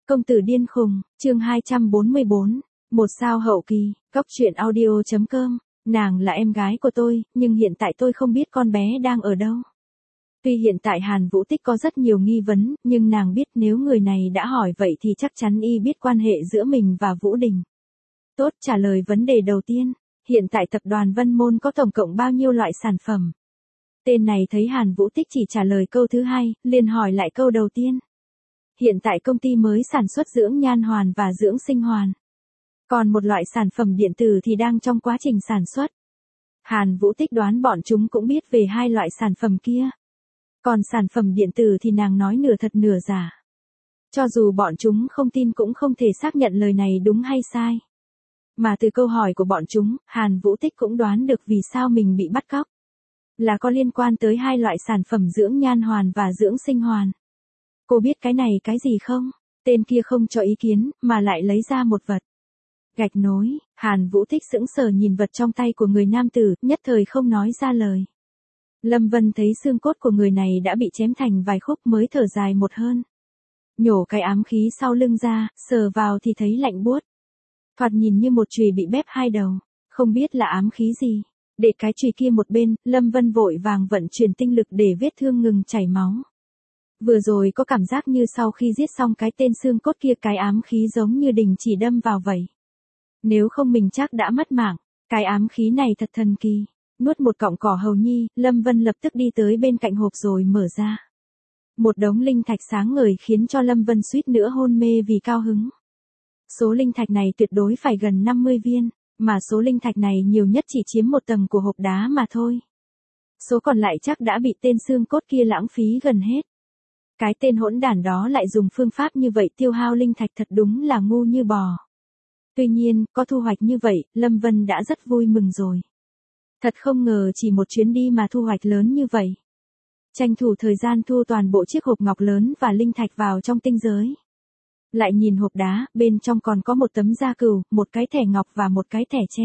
Công tử điên khùng, chương 244, một sao hậu kỳ, Cóc truyện audio.com, nàng là em gái của tôi, nhưng hiện tại tôi không biết con bé đang ở đâu. Tuy hiện tại Hàn Vũ Tích có rất nhiều nghi vấn, nhưng nàng biết nếu người này đã hỏi vậy thì chắc chắn y biết quan hệ giữa mình và Vũ Đình. Tốt, trả lời vấn đề đầu tiên, hiện tại tập đoàn Vân Môn có tổng cộng bao nhiêu loại sản phẩm? Tên này thấy Hàn Vũ Tích chỉ trả lời câu thứ hai, liền hỏi lại câu đầu tiên. Hiện tại công ty mới sản xuất dưỡng nhan hoàn và dưỡng sinh hoàn. Còn một loại sản phẩm điện tử thì đang trong quá trình sản xuất. Hàn Vũ Tích đoán bọn chúng cũng biết về hai loại sản phẩm kia. Còn sản phẩm điện tử thì nàng nói nửa thật nửa giả. Cho dù bọn chúng không tin cũng không thể xác nhận lời này đúng hay sai. Mà từ câu hỏi của bọn chúng, Hàn Vũ Tích cũng đoán được vì sao mình bị bắt cóc. Là có liên quan tới hai loại sản phẩm dưỡng nhan hoàn và dưỡng sinh hoàn. Cô biết cái này cái gì không? Tên kia không cho ý kiến, mà lại lấy ra một vật. Gạch nối, Hàn Vũ Tích sững sờ nhìn vật trong tay của người nam tử, nhất thời không nói ra lời. Lâm Vân thấy xương cốt của người này đã bị chém thành vài khúc mới thở dài một hơn. Nhổ cái ám khí sau lưng ra, sờ vào thì thấy lạnh buốt. Thoạt nhìn như một chùy bị bép hai đầu, không biết là ám khí gì. Để cái chùy kia một bên, Lâm Vân vội vàng vận chuyển tinh lực để vết thương ngừng chảy máu. Vừa rồi có cảm giác như sau khi giết xong cái tên xương cốt kia cái ám khí giống như đình chỉ đâm vào vậy. Nếu không mình chắc đã mất mạng, cái ám khí này thật thần kỳ. Nuốt một cọng cỏ hầu nhi, Lâm Vân lập tức đi tới bên cạnh hộp rồi mở ra. Một đống linh thạch sáng ngời khiến cho Lâm Vân suýt nữa hôn mê vì cao hứng. Số linh thạch này tuyệt đối phải gần 50 viên, mà số linh thạch này nhiều nhất chỉ chiếm một tầng của hộp đá mà thôi. Số còn lại chắc đã bị tên xương cốt kia lãng phí gần hết. Cái tên hỗn đản đó lại dùng phương pháp như vậy tiêu hao linh thạch thật đúng là ngu như bò. Tuy nhiên, có thu hoạch như vậy, Lâm Vân đã rất vui mừng rồi. Thật không ngờ chỉ một chuyến đi mà thu hoạch lớn như vậy. Tranh thủ thời gian thu toàn bộ chiếc hộp ngọc lớn và linh thạch vào trong tinh giới. Lại nhìn hộp đá, bên trong còn có một tấm da cừu, một cái thẻ ngọc và một cái thẻ tre.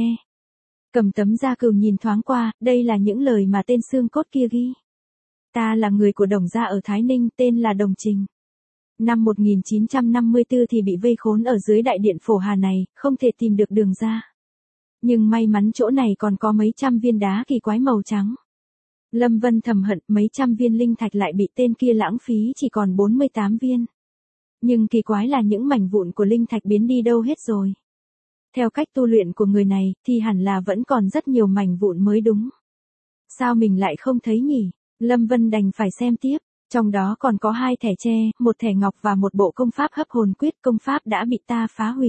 Cầm tấm da cừu nhìn thoáng qua, đây là những lời mà tên xương cốt kia ghi. Ta là người của Đồng gia ở Thái Ninh, tên là Đồng Trình. Năm 1954 thì bị vây khốn ở dưới đại điện Phổ Hà này, không thể tìm được đường ra. Nhưng may mắn chỗ này còn có mấy trăm viên đá kỳ quái màu trắng. Lâm Vân thầm hận mấy trăm viên linh thạch lại bị tên kia lãng phí chỉ còn 48 viên. Nhưng kỳ quái là những mảnh vụn của linh thạch biến đi đâu hết rồi. Theo cách tu luyện của người này thì hẳn là vẫn còn rất nhiều mảnh vụn mới đúng. Sao mình lại không thấy nhỉ? Lâm Vân đành phải xem tiếp. Trong đó còn có hai thẻ tre, một thẻ ngọc và một bộ công pháp hấp hồn quyết, công pháp đã bị ta phá hủy.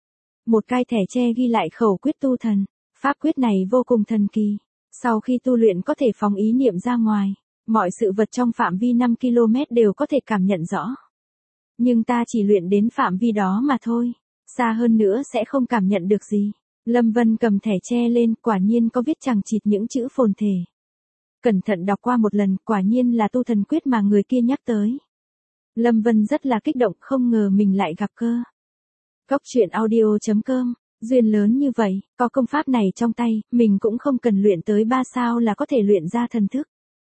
Một cái thẻ tre ghi lại khẩu quyết tu thần. Pháp quyết này vô cùng thần kỳ. Sau khi tu luyện có thể phóng ý niệm ra ngoài. Mọi sự vật trong phạm vi 5 km đều có thể cảm nhận rõ. Nhưng ta chỉ luyện đến phạm vi đó mà thôi. Xa hơn nữa sẽ không cảm nhận được gì. Lâm Vân cầm thẻ tre lên, quả nhiên có viết chằng chịt những chữ phồn thể. Cẩn thận đọc qua một lần, quả nhiên là tu thần quyết mà người kia nhắc tới. Lâm Vân rất là kích động, không ngờ mình lại gặp cơ. Cóc truyện audio.com, duyên lớn như vậy, có công pháp này trong tay, mình cũng không cần luyện tới 3 sao là có thể luyện ra thần thức.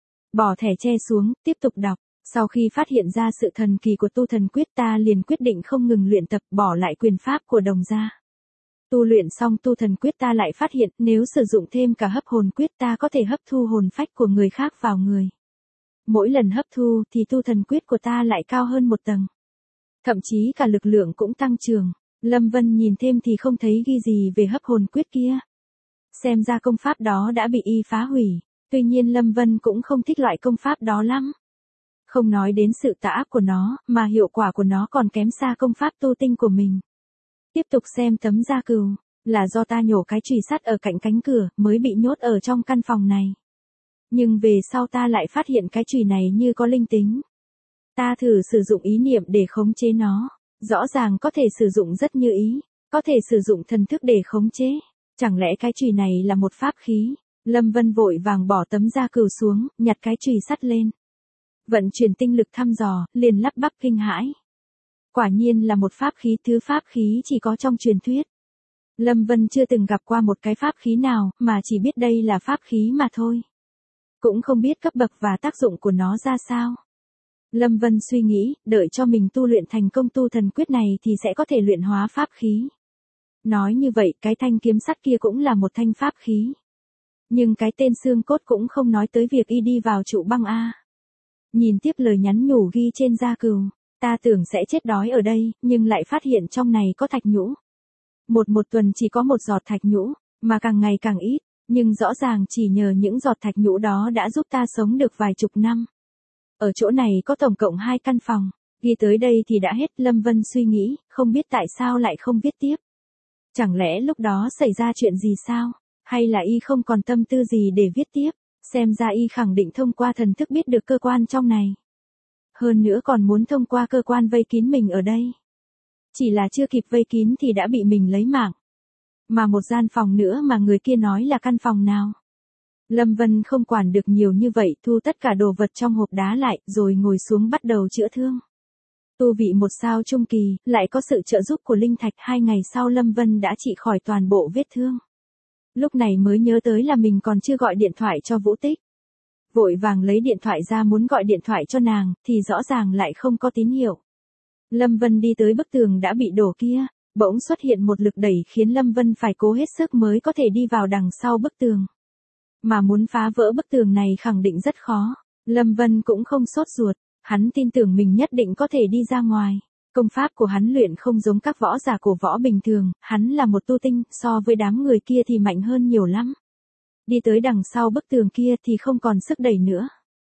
Bỏ thẻ tre xuống, tiếp tục đọc. Sau khi phát hiện ra sự thần kỳ của tu thần quyết ta liền quyết định không ngừng luyện tập, bỏ lại quyền pháp của Đồng gia. Tu luyện xong tu thần quyết ta lại phát hiện nếu sử dụng thêm cả hấp hồn quyết ta có thể hấp thu hồn phách của người khác vào người. Mỗi lần hấp thu thì tu thần quyết của ta lại cao hơn một tầng. Thậm chí cả lực lượng cũng tăng trưởng. Lâm Vân nhìn thêm thì không thấy ghi gì về hấp hồn quyết kia. Xem ra công pháp đó đã bị y phá hủy. Tuy nhiên Lâm Vân cũng không thích loại công pháp đó lắm. Không nói đến sự tà ác của nó, mà hiệu quả của nó còn kém xa công pháp tu tinh của mình. Tiếp tục xem tấm da cừu, là do ta nhổ cái chùy sắt ở cạnh cánh cửa, mới bị nhốt ở trong căn phòng này. Nhưng về sau ta lại phát hiện cái chùy này như có linh tính. Ta thử sử dụng ý niệm để khống chế nó, rõ ràng có thể sử dụng rất như ý, có thể sử dụng thần thức để khống chế. Chẳng lẽ cái chùy này là một pháp khí? Lâm Vân vội vàng bỏ tấm da cừu xuống, nhặt cái chùy sắt lên. Vận chuyển tinh lực thăm dò, liền lắp bắp kinh hãi. Quả nhiên là một pháp khí, thứ pháp khí chỉ có trong truyền thuyết. Lâm Vân chưa từng gặp qua một cái pháp khí nào, mà chỉ biết đây là pháp khí mà thôi. Cũng không biết cấp bậc và tác dụng của nó ra sao. Lâm Vân suy nghĩ, đợi cho mình tu luyện thành công tu thần quyết này thì sẽ có thể luyện hóa pháp khí. Nói như vậy, cái thanh kiếm sắt kia cũng là một thanh pháp khí. Nhưng cái tên xương cốt cũng không nói tới việc y đi vào trụ băng A. Nhìn tiếp lời nhắn nhủ ghi trên da cừu, ta tưởng sẽ chết đói ở đây, nhưng lại phát hiện trong này có thạch nhũ. Một tuần chỉ có một giọt thạch nhũ, mà càng ngày càng ít, nhưng rõ ràng chỉ nhờ những giọt thạch nhũ đó đã giúp ta sống được vài chục năm. Ở chỗ này có tổng cộng 2 căn phòng, ghi tới đây thì đã hết. Lâm Vân suy nghĩ, không biết tại sao lại không viết tiếp. Chẳng lẽ lúc đó xảy ra chuyện gì sao? Hay là y không còn tâm tư gì để viết tiếp? Xem ra y khẳng định thông qua thần thức biết được cơ quan trong này. Hơn nữa còn muốn thông qua cơ quan vây kín mình ở đây. Chỉ là chưa kịp vây kín thì đã bị mình lấy mạng. Mà một gian phòng nữa mà người kia nói là căn phòng nào? Lâm Vân không quản được nhiều như vậy, thu tất cả đồ vật trong hộp đá lại, rồi ngồi xuống bắt đầu chữa thương. Tu vị 1 sao trung kỳ, lại có sự trợ giúp của linh thạch. 2 ngày sau Lâm Vân đã trị khỏi toàn bộ vết thương. Lúc này mới nhớ tới là mình còn chưa gọi điện thoại cho Vũ Tích. Vội vàng lấy điện thoại ra muốn gọi điện thoại cho nàng, thì rõ ràng lại không có tín hiệu. Lâm Vân đi tới bức tường đã bị đổ kia, bỗng xuất hiện một lực đẩy khiến Lâm Vân phải cố hết sức mới có thể đi vào đằng sau bức tường. Mà muốn phá vỡ bức tường này khẳng định rất khó. Lâm Vân cũng không sốt ruột, hắn tin tưởng mình nhất định có thể đi ra ngoài. Công pháp của hắn luyện không giống các võ giả cổ võ bình thường, hắn là một tu tinh, so với đám người kia thì mạnh hơn nhiều lắm. Đi tới đằng sau bức tường kia thì không còn sức đẩy nữa.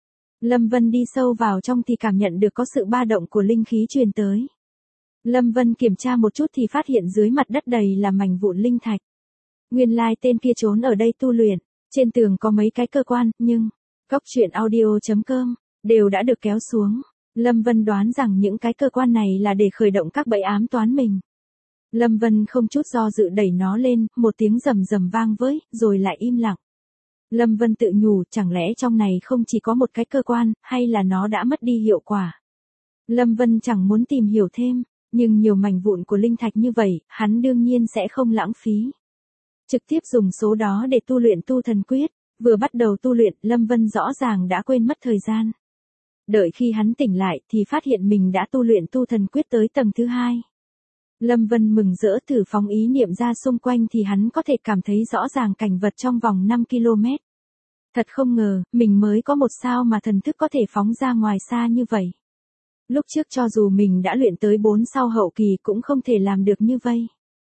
Lâm Vân đi sâu vào trong thì cảm nhận được có sự ba động của linh khí truyền tới. Lâm Vân kiểm tra một chút thì phát hiện dưới mặt đất đầy là mảnh vụn linh thạch. Nguyên lai tên kia trốn ở đây tu luyện. Trên tường có mấy cái cơ quan, nhưng Cốc Truyện Audio.com đều đã được kéo xuống. Lâm Vân đoán rằng những cái cơ quan này là để khởi động các bẫy ám toán mình. Lâm Vân không chút do dự đẩy nó lên, một tiếng rầm rầm vang với, rồi lại im lặng. Lâm Vân tự nhủ, chẳng lẽ trong này không chỉ có một cái cơ quan, hay là nó đã mất đi hiệu quả. Lâm Vân chẳng muốn tìm hiểu thêm, nhưng nhiều mảnh vụn của linh thạch như vậy, hắn đương nhiên sẽ không lãng phí. Trực tiếp dùng số đó để tu luyện tu thần quyết. Vừa bắt đầu tu luyện, Lâm Vân rõ ràng đã quên mất thời gian. Đợi khi hắn tỉnh lại thì phát hiện mình đã tu luyện tu thần quyết tới tầng thứ 2. Lâm Vân mừng rỡ thử phóng ý niệm ra xung quanh thì hắn có thể cảm thấy rõ ràng cảnh vật trong vòng 5 km. Thật không ngờ, mình mới có 1 sao mà thần thức có thể phóng ra ngoài xa như vậy. Lúc trước cho dù mình đã luyện tới 4 sao hậu kỳ cũng không thể làm được như vậy.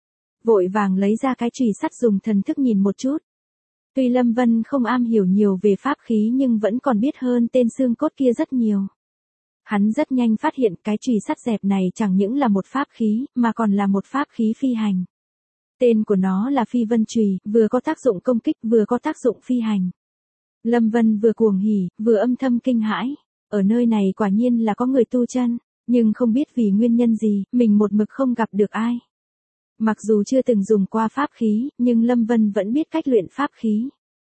Vội vàng lấy ra cái chùy sắt dùng thần thức nhìn một chút. Tuy Lâm Vân không am hiểu nhiều về pháp khí nhưng vẫn còn biết hơn tên xương cốt kia rất nhiều. Hắn rất nhanh phát hiện cái chùy sắt dẹp này chẳng những là một pháp khí, mà còn là một pháp khí phi hành. Tên của nó là Phi Vân Chùy, vừa có tác dụng công kích vừa có tác dụng phi hành. Lâm Vân vừa cuồng hỉ, vừa âm thầm kinh hãi. Ở nơi này quả nhiên là có người tu chân, nhưng không biết vì nguyên nhân gì, mình một mực không gặp được ai. Mặc dù chưa từng dùng qua pháp khí, nhưng Lâm Vân vẫn biết cách luyện pháp khí.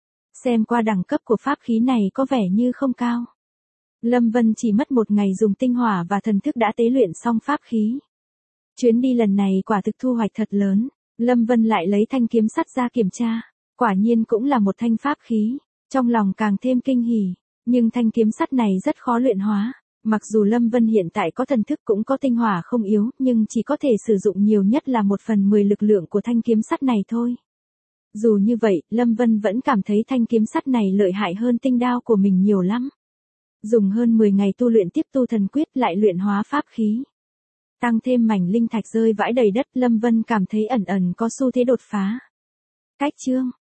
Xem qua đẳng cấp của pháp khí này có vẻ như không cao. Lâm Vân chỉ mất 1 ngày dùng tinh hỏa và thần thức đã tế luyện xong pháp khí. Chuyến đi lần này quả thực thu hoạch thật lớn. Lâm Vân lại lấy thanh kiếm sắt ra kiểm tra. Quả nhiên cũng là một thanh pháp khí. Trong lòng càng thêm kinh hỉ. Nhưng thanh kiếm sắt này rất khó luyện hóa. Mặc dù Lâm Vân hiện tại có thần thức cũng có tinh hỏa không yếu, nhưng chỉ có thể sử dụng nhiều nhất là 1/10 lực lượng của thanh kiếm sắt này thôi. Dù như vậy, Lâm Vân vẫn cảm thấy thanh kiếm sắt này lợi hại hơn tinh đao của mình nhiều lắm. Dùng hơn 10 ngày tu luyện tiếp tu thần quyết lại luyện hóa pháp khí. Tăng thêm mảnh linh thạch rơi vãi đầy đất, Lâm Vân cảm thấy ẩn ẩn có xu thế đột phá. Cách chương